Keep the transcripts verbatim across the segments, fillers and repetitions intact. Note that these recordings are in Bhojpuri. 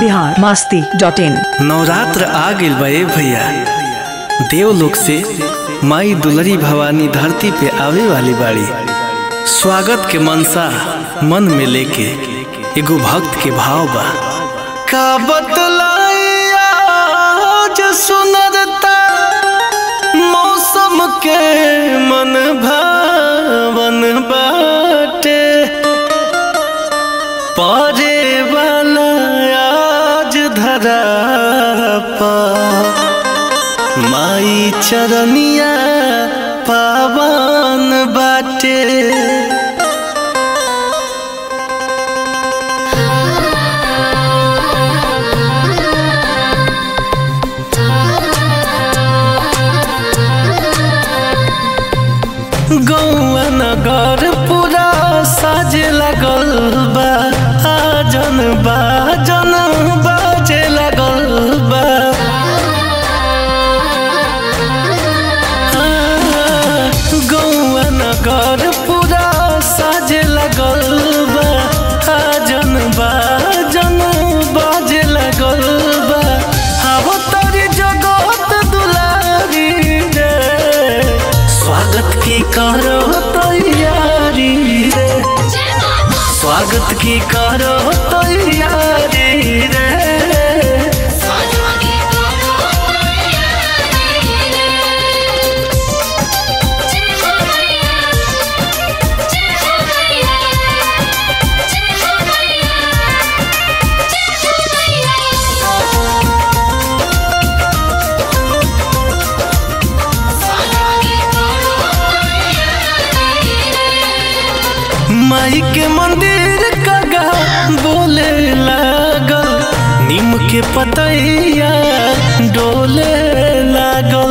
Bihar Masti dot in. नवरात्र आ गइल बा ए भैया। देवलोक से माई दुलरी भवानी धरती पे आवे वाली बाड़ी। स्वागत के मनसा मन में लेके एगो भक्त के भाव बा। का बतलाइया जो सुनरता मौसम के मन भावन बाटे। परे वाला आज धरा पा माई चरनिया पावन बाटे। गौआ नगर पूरा साजे लगल बा। आजन बाजन बाजे लगल बा। गौआ नगर पूरा साजे लगल बा। आजन बाजन बाजे लगल बा। आवो तारी जगत दुलारी रे। स्वागत की करो तैयारी रे। स्वागत की करो तैयारी रे। माई के मंदिर कगा बोले लागल। नीम के पतैया डोले लागल।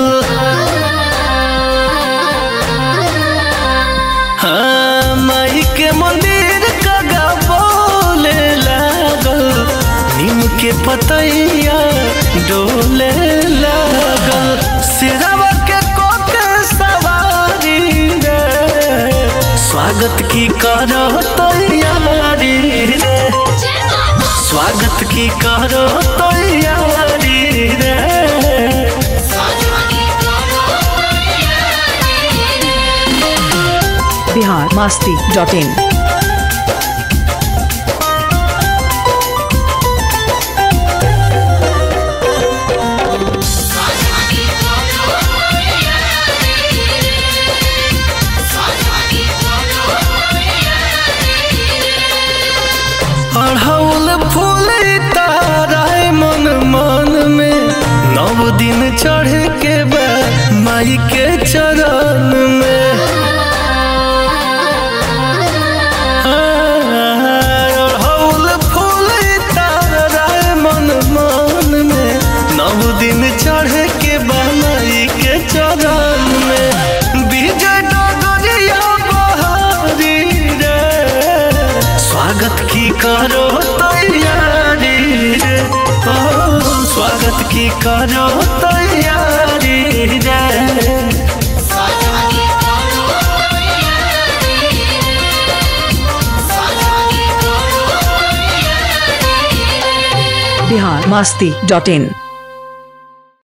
हाँ माई के मंदिर कगा बोले लागल। नीम के पतैया डोले लागल। सिरवा के कोके सवारी रे। स्वागत की करो तैयारी रे। स्वागत की करो तैयारी रे। Bihar Masti dot in. अढ़ौल फूल ताराए मन मन में। नौ दिन चढ़ के बा माई के चरण में। अढ़ौल फूल ताराए मन मन में। नौ दिन चढ़ के बा माई के चरण में। विजय डगरिया बहारी रे। स्वागत की करो तैयारी रे। ओ स्वागत की करो तैयारी रे। बिहार मस्ती डॉट इन।